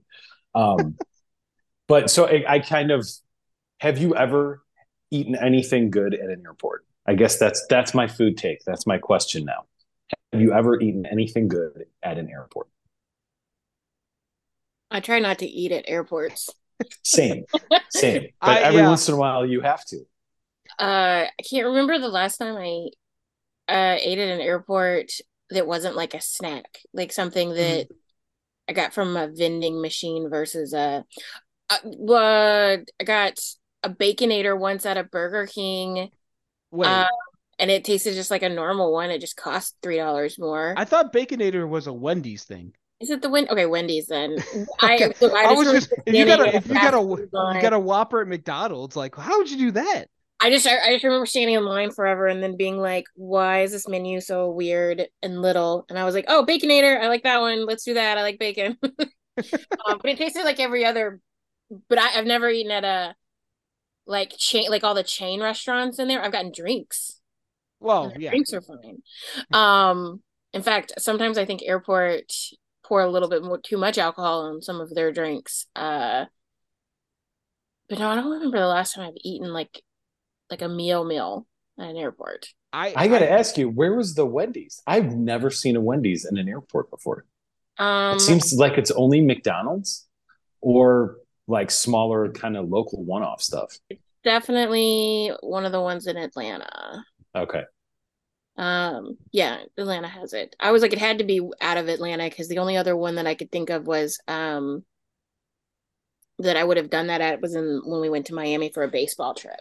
But so I kind of, have you ever eaten anything good at an airport? I guess that's my food take. That's my question now. Have you ever eaten anything good at an airport? I try not to eat at airports. Same. But every once in a while you have to. I can't remember the last time I ate at an airport that wasn't like a snack, like something that I got from a vending machine versus I got a Baconator once at a Burger King. And it tasted just like a normal one. It just cost $3 more. I thought Baconator was a Wendy's thing. Is it the Wendy's then? Okay. I was just if you got a Whopper at McDonald's, like how would you do that? I just remember standing in line forever and then being like, why is this menu so weird and little? And I was like, oh, Baconator, I like that one. Let's do that. I like bacon. But it tasted like every other. But I've never eaten at a like chain, like all the chain restaurants in there. I've gotten drinks. Well, yeah, drinks are fine. In fact, sometimes I think airport pour a little bit more too much alcohol in some of their drinks. But no, I don't remember the last time I've eaten like a meal at an airport. I gotta ask you, where was the Wendy's? I've never seen a Wendy's in an airport before. It seems like it's only McDonald's or like smaller kind of local one-off stuff. Definitely one of the ones in Atlanta. Okay. Yeah, Atlanta has it. I was like, it had to be out of Atlanta because the only other one that I could think of was that I would have done that at was when we went to Miami for a baseball trip.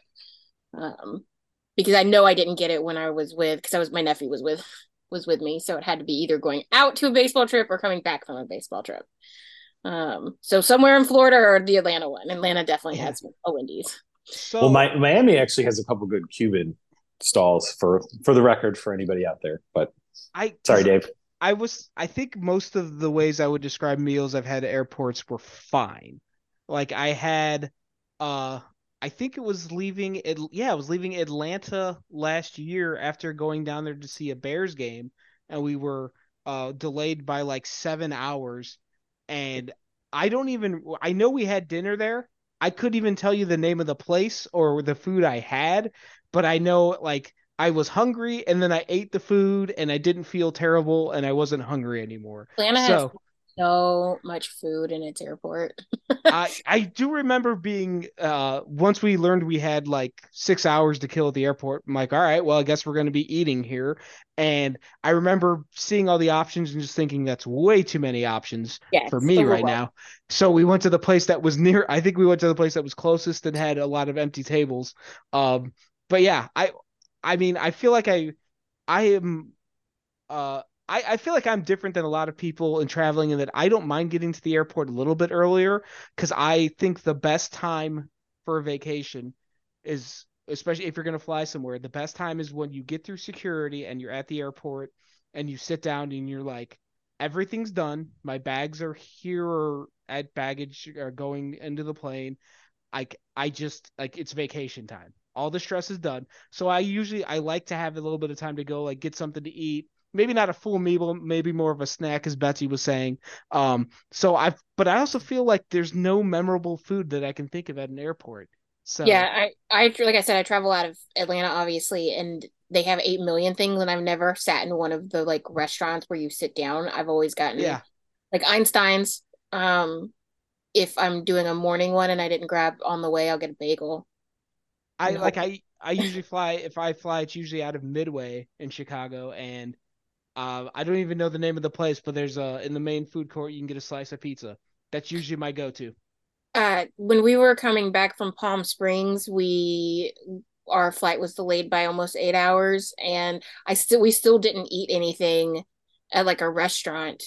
Because I know I didn't get it when I was because my nephew was with me, so it had to be either going out to a baseball trip or coming back from a baseball trip. So somewhere in Florida or the Atlanta one. Atlanta definitely has a Wendy's. So, well, Miami actually has a couple good Cuban stalls for the record for anybody out there. But sorry, Dave. I think most of the ways I would describe meals I've had at airports were fine. Like I had, I think it was leaving Atlanta last year after going down there to see a Bears game, and we were delayed by like 7 hours. And I know we had dinner there. I couldn't even tell you the name of the place or the food I had, but I know like I was hungry and then I ate the food and I didn't feel terrible and I wasn't hungry anymore. Atlanta has so much food in its airport. I do remember being once we learned we had like 6 hours to kill at the airport, I'm like, all right, well, I guess we're going to be eating here. And I remember seeing all the options and just thinking that's way too many options for me right now. So we went to the place that was I think we went to the place that was closest and had a lot of empty tables. But yeah, I mean, I feel like I am I feel like I'm different than a lot of people in traveling in that I don't mind getting to the airport a little bit earlier because I think the best time for a vacation is, especially if you're going to fly somewhere, the best time is when you get through security and you're at the airport and you sit down and you're like, everything's done. My bags are here or at baggage or going into the plane. I just like it's vacation time. All the stress is done. So I like to have a little bit of time to go like get something to eat. Maybe not a full meal, maybe more of a snack, as Betsy was saying. But I also feel like there's no memorable food that I can think of at an airport. So yeah, I like I said, I travel out of Atlanta, obviously, and they have 8 million things, and I've never sat in one of the like restaurants where you sit down. I've always gotten like Einstein's. If I'm doing a morning one and I didn't grab on the way, I'll get a bagel. I usually fly. If I fly, it's usually out of Midway in Chicago, and I don't even know the name of the place, but there's in the main food court, you can get a slice of pizza. That's usually my go-to. When we were coming back from Palm Springs, our flight was delayed by almost 8 hours, and we still didn't eat anything at like a restaurant.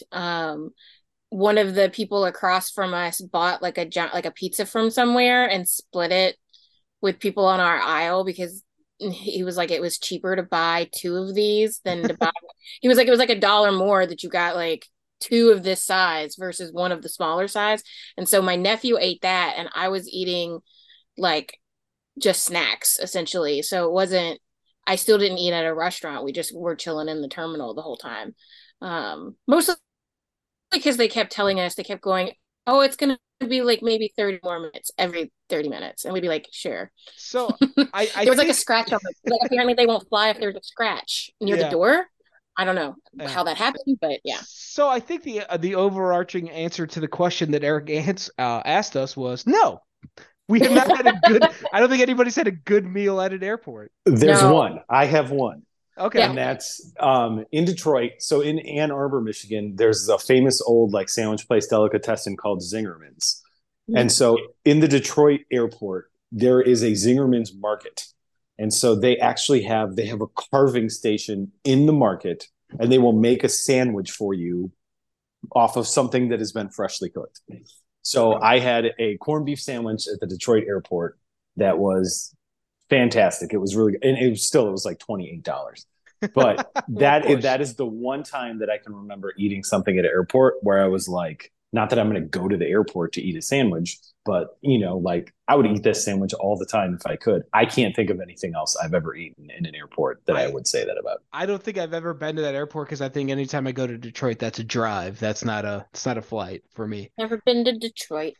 One of the people across from us bought like a pizza from somewhere and split it with people on our aisle because he was like, it was cheaper to buy 2 of these than to buy. He was like, it was like $1 more that you got like 2 of this size versus 1 of the smaller size. And so my nephew ate that, and I was eating like just snacks essentially. So I still didn't eat at a restaurant. We just were chilling in the terminal the whole time. Mostly because they kept telling us, they kept going, oh, it's going to be like maybe 30 more minutes every 30 minutes. And we'd be like, sure. So there was like a scratch on it. Like, apparently they won't fly if there's a scratch near the door. I don't know how that happened, but yeah. So I think the overarching answer to the question that Eric asked us was no. We have not had a good, I don't think anybody's had a good meal at an airport. There's one. I have one. Okay. And that's in Detroit. So in Ann Arbor, Michigan, there's a famous old like sandwich place delicatessen called Zingerman's. Mm-hmm. And so in the Detroit airport, there is a Zingerman's market. And so they actually have a carving station in the market, and they will make a sandwich for you off of something that has been freshly cooked. So I had a corned beef sandwich at the Detroit airport that was fantastic. It was really, and it was like $28. But that is the one time that I can remember eating something at an airport where I was like, not that I'm going to go to the airport to eat a sandwich, but like I would eat this sandwich all the time if I could. I can't think of anything else I've ever eaten in an airport that I would say that about. I don't think I've ever been to that airport because I think anytime I go to Detroit, that's a drive. It's not a flight for me. Never been to Detroit.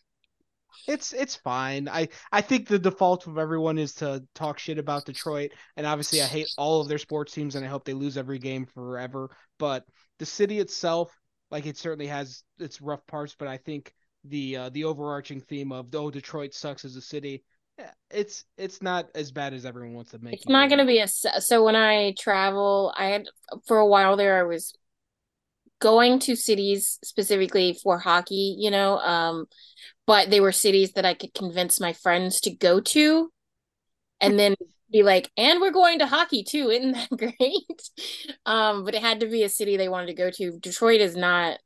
It's fine. I think the default of everyone is to talk shit about Detroit, and obviously I hate all of their sports teams and I hope they lose every game forever. But the city itself, like, it certainly has its rough parts, but I think the overarching theme of Detroit sucks as a city, it's not as bad as everyone wants to make it. It's not going to be so when I travel, I had for a while there I was going to cities specifically for hockey, but they were cities that I could convince my friends to go to and then be like, and we're going to hockey too. Isn't that great? But it had to be a city they wanted to go to. Detroit is not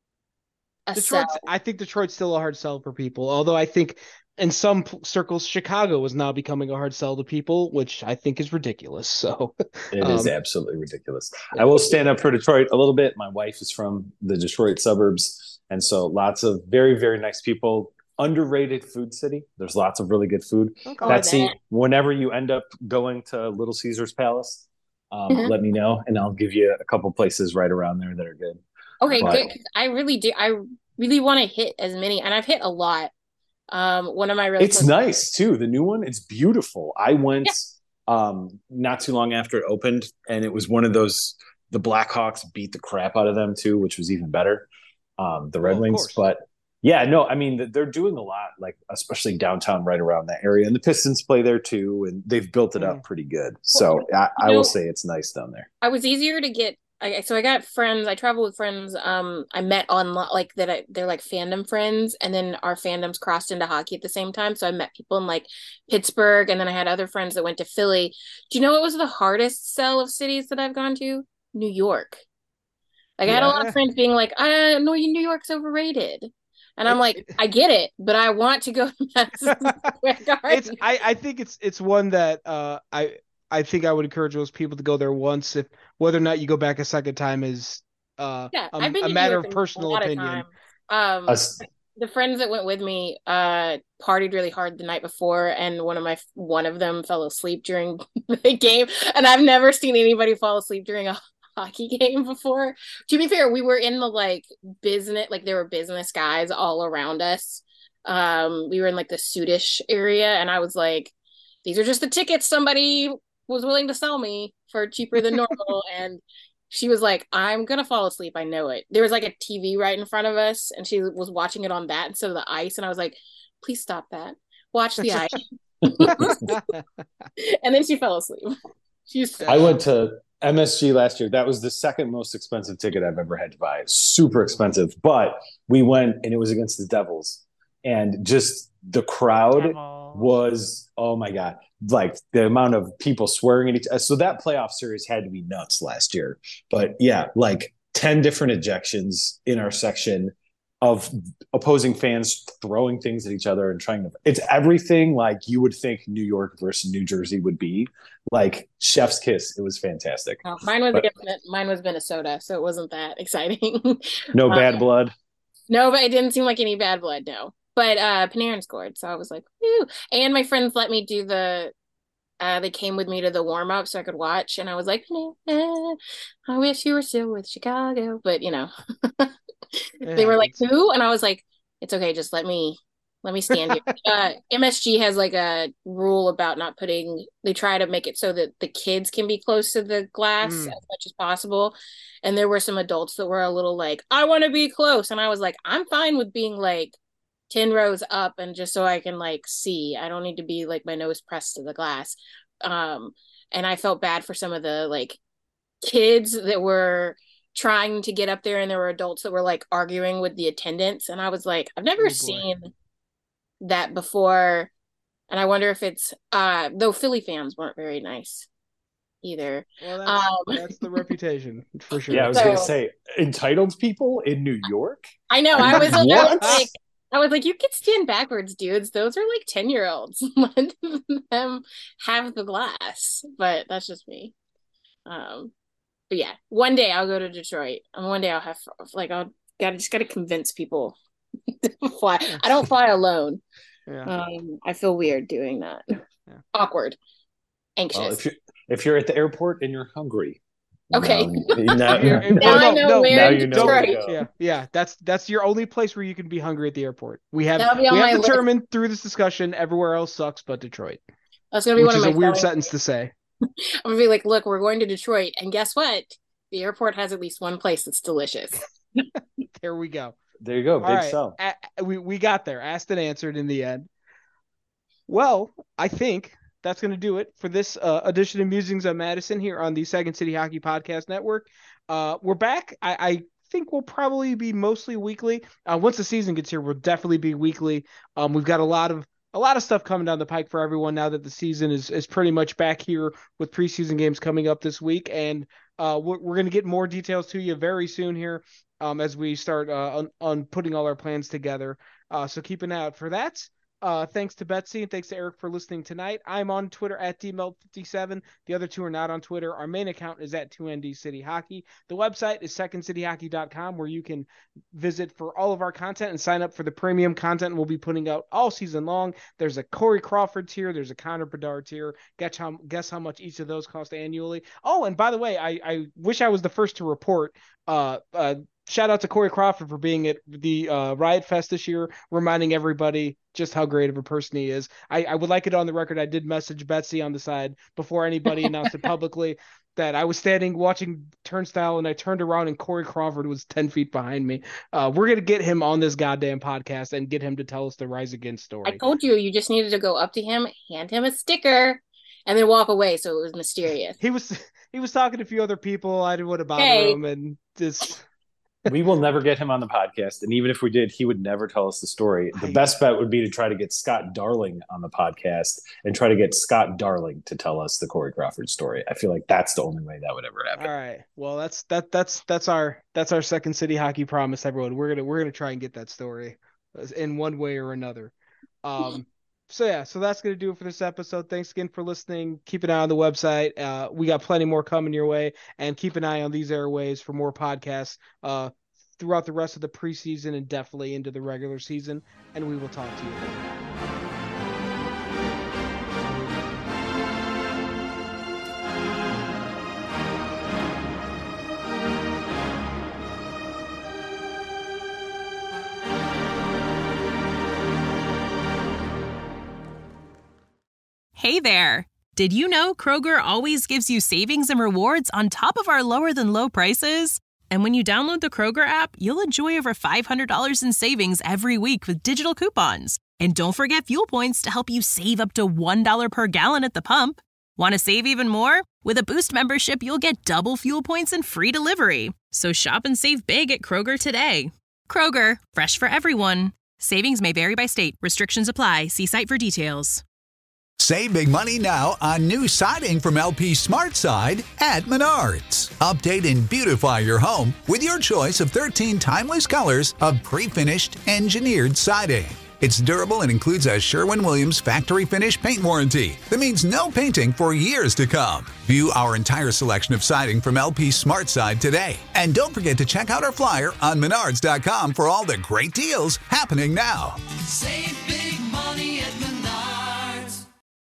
a sell. I think Detroit's still a hard sell for people, although I think in some circles, Chicago is now becoming a hard sell to people, which I think is ridiculous. So it is absolutely ridiculous. I will stand up for Detroit a little bit. My wife is from the Detroit suburbs, and so lots of very, very nice people. Underrated food city. There's lots of really good food. Whenever you end up going to Little Caesars Palace, let me know, and I'll give you a couple places right around there that are good. Okay, good. I really do. I really want to hit as many, and I've hit a lot. One of my really it's nice too. The new one, it's beautiful. I went not too long after it opened, and it was one of those. The Blackhawks beat the crap out of them too, which was even better. The Red Wings, but yeah, no, I mean they're doing a lot, like especially downtown, right around that area, and the Pistons play there too, and they've built it up pretty good. So I will say it's nice down there. I was easier to get. So I got friends. I travel with friends. I met on like that. They're like fandom friends, and then our fandoms crossed into hockey at the same time. So I met people in like Pittsburgh, and then I had other friends that went to Philly. Do you know what was the hardest sell of cities that I've gone to? New York. Like I had a lot of friends being like, "I know New York's overrated," and I'm like, "I get it, but I want to go to Madison Square Garden." I think it's one that I think I would encourage those people to go there once. If whether or not you go back a second time is a matter of personal opinion. The friends that went with me partied really hard the night before, and one of them fell asleep during the game, and I've never seen anybody fall asleep during a hockey game before. To be fair, we were in the like business, like there were business guys all around us. We were in like the suitish area, and I was like, these are just the tickets somebody was willing to sell me for cheaper than normal. And she was like, I'm gonna fall asleep, I know it. There was like a TV right in front of us, and she was watching it on that instead of the ice, and I was like, please stop that, watch the ice. And then she fell asleep. I went to MSG last year. That was the second most expensive ticket I've ever had to buy. Super expensive, but we went and it was against the Devils, and just the crowd was, oh my God, like the amount of people swearing at each other. So that playoff series had to be nuts last year. But yeah, like 10 different ejections in our section of opposing fans throwing things at each other and trying to, it's everything like you would think New York versus New Jersey would be, like chef's kiss. It was fantastic. Oh, mine was Minnesota, so it wasn't that exciting. No bad blood. No, but it didn't seem like any bad blood. No. But Panarin scored, so I was like, woo. And my friends let me do they came with me to the warm-up so I could watch, and I was like, I wish you were still with Chicago. But, they were like, who? And I was like, it's okay, just let me stand here. MSG has like a rule about not they try to make it so that the kids can be close to the glass as much as possible. And there were some adults that were a little like, I want to be close. And I was like, I'm fine with being like 10 rows up, and just so I can like see. I don't need to be like my nose pressed to the glass. And I felt bad for some of the like kids that were trying to get up there, and there were adults that were like arguing with the attendants, and I was like, I've never seen that before. And I wonder if it's though Philly fans weren't very nice either. Well, that's the reputation for sure. Yeah, I was going to say, entitled people in New York? I know. I was like, you can stand backwards, dudes. Those are like 10-year-olds. Let them have the glass. But that's just me. But yeah, one day I'll go to Detroit, and one day I'll have just gotta convince people to fly. I don't fly alone. Yeah. I feel weird doing that. Yeah. Awkward, anxious. Well, if you're at the airport and you're hungry, okay. Now I know where in Detroit. Yeah. That's your only place where you can be hungry at the airport. We have determined through this discussion everywhere else sucks but Detroit. That's gonna be which is a weird sentence to say. I'm gonna be like, look, we're going to Detroit, and guess what? The airport has at least one place that's delicious. There we go. There you go. Big sell. We got there. Asked and answered in the end. Well, I think that's going to do it for this edition of Musings on Madison here on the Second City Hockey Podcast Network. We're back. I think we'll probably be mostly weekly. Once the season gets here, we'll definitely be weekly. We've got a lot of stuff coming down the pike for everyone now that the season is pretty much back here with preseason games coming up this week. And we're going to get more details to you very soon here as we start on putting all our plans together. So keep an eye out for that. Thanks to Betsy and thanks to Eric for listening tonight. I'm on Twitter at DMelt57. The other two are not on Twitter. Our main account is at 2ND City Hockey. The website is secondcityhockey.com, where you can visit for all of our content and sign up for the premium content we'll be putting out all season long. There's a Corey Crawford tier. There's a Connor Bedard tier. Guess how much each of those cost annually. Oh, and by the way, I wish I was the first to report. Shout out to Corey Crawford for being at the Riot Fest this year, reminding everybody just how great of a person he is. I would like it on the record. I did message Betsy on the side before anybody announced it publicly that I was standing watching Turnstile and I turned around and Corey Crawford was 10 feet behind me. We're going to get him on this goddamn podcast and get him to tell us the Rise Again story. I told you just needed to go up to him, hand him a sticker, and then walk away so it was mysterious. He was talking to a few other people. I didn't want to bother him and just... We will never get him on the podcast, and even if we did, he would never tell us the story. The best bet would be to try to get Scott Darling on the podcast and try to get Scott Darling to tell us the Corey Crawford story. I feel like that's the only way that would ever happen. All right. Well, that's our Second City Hockey promise, everyone. We're gonna try and get that story in one way or another. So that's gonna do it for this episode. Thanks again for listening. Keep an eye on the website. We got plenty more coming your way, and keep an eye on these airways for more podcasts throughout the rest of the preseason and definitely into the regular season. And we will talk to you later. Hey there. Did you know Kroger always gives you savings and rewards on top of our lower than low prices? And when you download the Kroger app, you'll enjoy over $500 in savings every week with digital coupons. And don't forget fuel points to help you save up to $1 per gallon at the pump. Want to save even more? With a Boost membership, you'll get double fuel points and free delivery. So shop and save big at Kroger today. Kroger, fresh for everyone. Savings may vary by state. Restrictions apply. See site for details. Save big money now on new siding from LP SmartSide at Menards. Update and beautify your home with your choice of 13 timeless colors of pre-finished engineered siding. It's durable and includes a Sherwin-Williams factory finish paint warranty that means no painting for years to come. View our entire selection of siding from LP SmartSide today. And don't forget to check out our flyer on Menards.com for all the great deals happening now. Save big money at